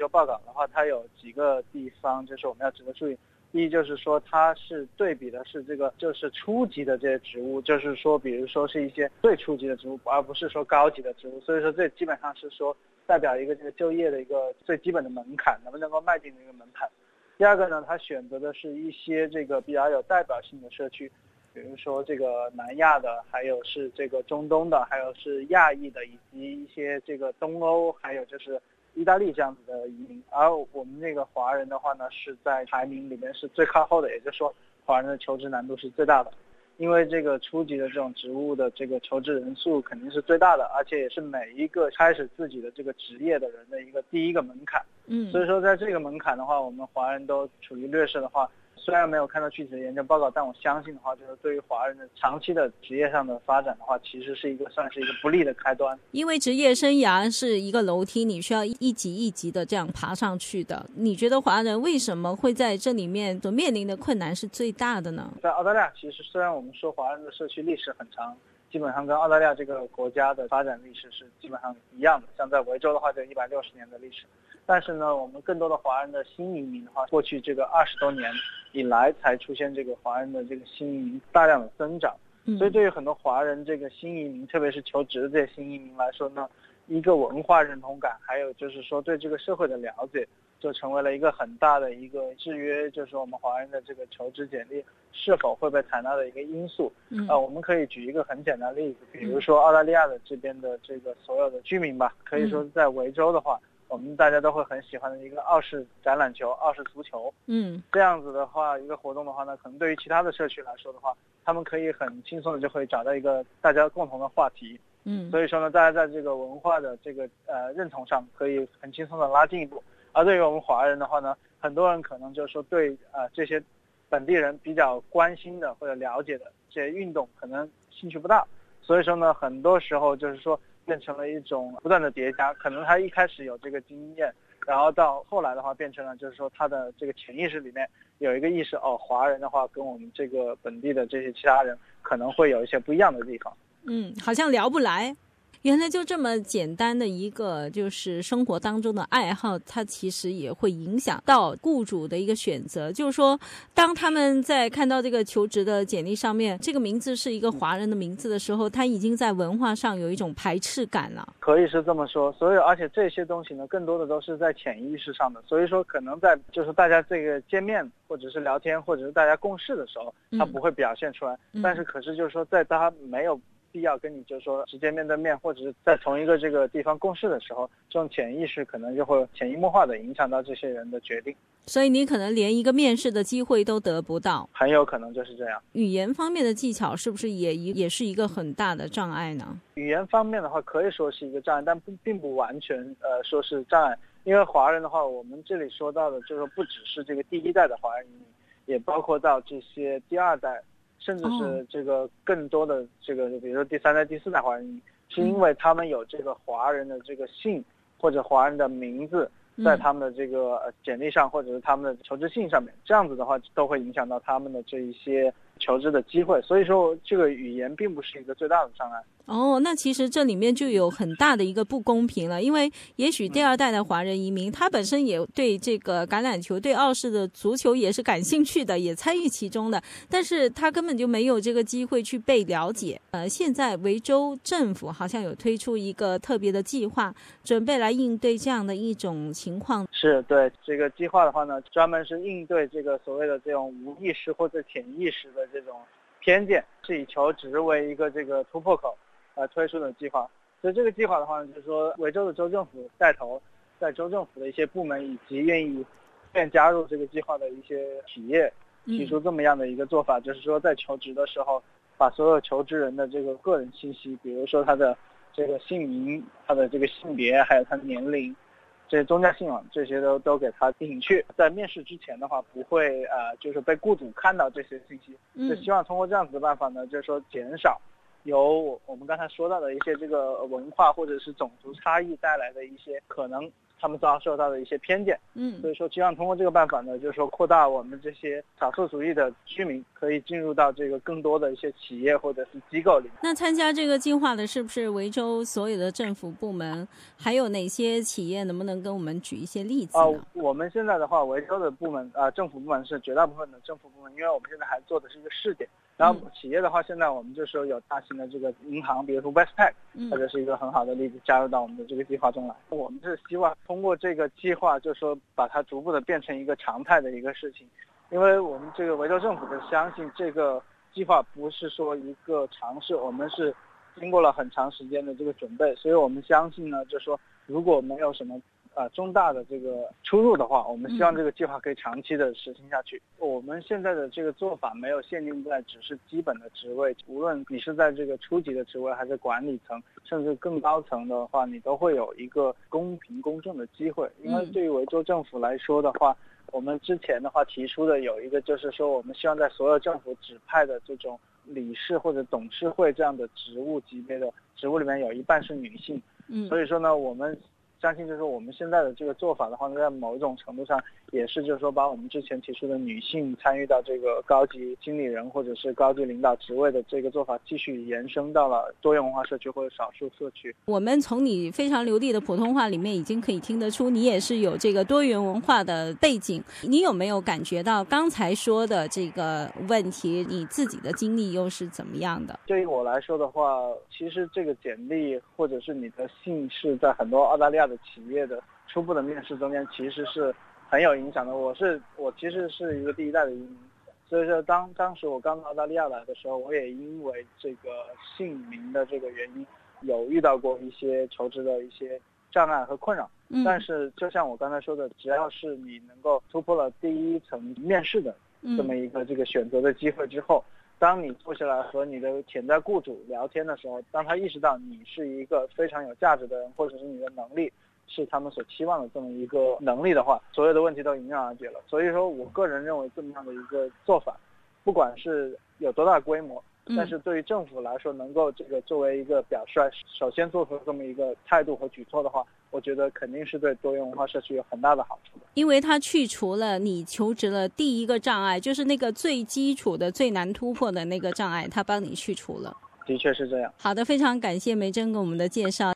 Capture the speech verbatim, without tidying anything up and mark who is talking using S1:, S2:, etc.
S1: 报告的话，它有几个地方就是我们要值得注意。第一就是说它是对比的是这个就是初级的这些植物，就是说比如说是一些最初级的植物，而不是说高级的植物，所以说这基本上是说代表一个这个就业的一个最基本的门槛，能不能够迈进的一个门槛。第二个呢，它选择的是一些这个比较有代表性的社区，比如说这个南亚的，还有是这个中东的，还有是亚裔的，以及一些这个东欧，还有就是意大利这样子的移民。而我们这个华人的话呢，是在排名里面是最靠后的，也就是说华人的求职难度是最大的。因为这个初级的这种职务的这个求职人数肯定是最大的，而且也是每一个开始自己的这个职业的人的一个第一个门槛。
S2: 嗯，
S1: 所以说在这个门槛的话，我们华人都处于劣势的话，虽然没有看到具体的研究报告，但我相信的话，就是对于华人的长期的职业上的发展的话，其实是一个算是一个不利的开端。
S2: 因为职业生涯是一个楼梯，你需要一级一级的这样爬上去的。你觉得华人为什么会在这里面所面临的困难是最大的呢？
S1: 在澳大利亚，其实虽然我们说华人的社区历史很长，基本上跟澳大利亚这个国家的发展历史是基本上一样的，像在维州的话就一百六十年的历史。但是呢，我们更多的华人的新移民的话，过去这个二十多年以来才出现这个华人的这个新移民大量的增长。所以对于很多华人这个新移民，特别是求职的这些新移民来说呢，一个文化认同感，还有就是说对这个社会的了解，就成为了一个很大的一个制约，就是我们华人的这个求职简历是否会被采纳的一个因素。
S2: 嗯，
S1: 呃，我们可以举一个很简单的例子，比如说澳大利亚的这边的这个所有的居民吧，可以说在维州的话，我们大家都会很喜欢的一个澳式橄榄球、澳式足球。
S2: 嗯，
S1: 这样子的话，一个活动的话呢，可能对于其他的社区来说的话，他们可以很轻松的就会找到一个大家共同的话题。
S2: 嗯，
S1: 所以说呢，大家在这个文化的这个呃认同上可以很轻松的拉近一步。而对于我们华人的话呢，很多人可能就是说对呃这些本地人比较关心的或者了解的这些运动可能兴趣不大，所以说呢，很多时候就是说变成了一种不断的叠加，可能他一开始有这个经验，然后到后来的话变成了就是说他的这个潜意识里面有一个意识，哦，华人的话跟我们这个本地的这些其他人可能会有一些不一样的地方。
S2: 嗯，好像聊不来。原来就这么简单的一个就是生活当中的爱好，它其实也会影响到雇主的一个选择。就是说当他们在看到这个求职的简历上面这个名字是一个华人的名字的时候，他已经在文化上有一种排斥感了。
S1: 可以是这么说，所以而且这些东西呢更多的都是在潜意识上的，所以说可能在就是大家这个见面或者是聊天或者是大家共事的时候他不会表现出来、嗯、但是可是就是说在他没有必要跟你就是说直接面对面或者是在同一个这个地方共事的时候，这种潜意识可能就会潜移默化的影响到这些人的决定，
S2: 所以你可能连一个面试的机会都得不到，
S1: 很有可能就是这样。
S2: 语言方面的技巧是不是也也是一个很大的障碍呢？
S1: 语言方面的话可以说是一个障碍，但不并不完全呃说是障碍，因为华人的话我们这里说到的就是不只是这个第一代的华人移民，也包括到这些第二代甚至是这个更多的这个比如说第三代第四代华人移民，是因为他们有这个华人的这个姓或者华人的名字在他们的这个简历上或者是他们的求职信上面，这样子的话都会影响到他们的这一些求职的机会，所以说这个语言并不是一个最大的障碍。
S2: 哦，那其实这里面就有很大的一个不公平了，因为也许第二代的华人移民、嗯、他本身也对这个橄榄球对澳式的足球也是感兴趣的，也参与其中的，但是他根本就没有这个机会去被了解。呃，现在维州政府好像有推出一个特别的计划，准备来应对这样的一种情况。
S1: 是，对，这个计划的话呢，专门是应对这个所谓的这种无意识或者潜意识的这种偏见，是以求职为一个这个突破口呃推出的计划。所以这个计划的话呢，就是说维州的州政府带头，在州政府的一些部门以及愿意愿加入这个计划的一些企业提出这么样的一个做法、嗯、就是说在求职的时候把所有求职人的这个个人信息，比如说他的这个姓名、他的这个性别还有他的年龄，这些宗教信仰这些都都给他隐去，在面试之前的话不会呃就是被雇主看到这些信息，就希望通过这样子的办法呢，就是说减少由我们刚才说到的一些这个文化或者是种族差异带来的一些可能他们遭受到的一些偏见。
S2: 嗯，
S1: 所以说希望通过这个办法呢，就是说扩大我们这些少数族裔的居民可以进入到这个更多的一些企业或者是机构里面。
S2: 那参加这个计划的是不是维州所有的政府部门，还有哪些企业？能不能跟我们举一些例子呢？
S1: 呃、我们现在的话，维州的部门啊、呃，政府部门是绝大部分的政府部门，因为我们现在还做的是一个试点。然后企业的话，现在我们就说有大型的这个银行，比如说 Westpac， 它就是一个很好的例子，加入到我们的这个计划中来。我们是希望通过这个计划，就说把它逐步的变成一个常态的一个事情，因为我们这个维州政府是相信这个计划不是说一个尝试，我们是经过了很长时间的这个准备，所以我们相信呢，就说如果没有什么呃，重大的这个出入的话，我们希望这个计划可以长期的实行下去。嗯、我们现在的这个做法没有限定在只是基本的职位，无论你是在这个初级的职位还是管理层，甚至更高层的话，你都会有一个公平公正的机会。因为对于维州政府来说的话，我们之前的话提出的有一个就是说，我们希望在所有政府指派的这种理事或者董事会这样的职务级别的职务里面有一半是女性。嗯，所以说呢，我们相信就是说我们现在的这个做法的话，在某一种程度上也是就是说把我们之前提出的女性参与到这个高级经理人或者是高级领导职位的这个做法继续延伸到了多元文化社区或者少数社区。
S2: 我们从你非常流利的普通话里面已经可以听得出你也是有这个多元文化的背景。你有没有感觉到刚才说的这个问题你自己的经历又是怎么样的？
S1: 对于我来说的话，其实这个简历或者是你的姓氏在很多澳大利亚的企业的初步的面试中间其实是很有影响的。我是我其实是一个第一代的移民，所以说当当时我刚到澳大利亚来的时候，我也因为这个姓名的这个原因有遇到过一些求职的一些障碍和困扰。嗯、但是就像我刚才说的，只要是你能够突破了第一层面试的这么一个这个选择的机会之后，当你坐下来和你的潜在雇主聊天的时候，当他意识到你是一个非常有价值的人，或者是你的能力是他们所期望的这么一个能力的话，所有的问题都迎刃而解了。所以说我个人认为这么样的一个做法，不管是有多大规模，但是对于政府来说能够这个作为一个表率，首先做出这么一个态度和举措的话，我觉得肯定是对多元文化社区有很大的好处的。
S2: 因为它去除了你求职了第一个障碍，就是那个最基础的最难突破的那个障碍，它帮你去除了。
S1: 的确是这样。
S2: 好的，非常感谢梅珍给我们的介绍。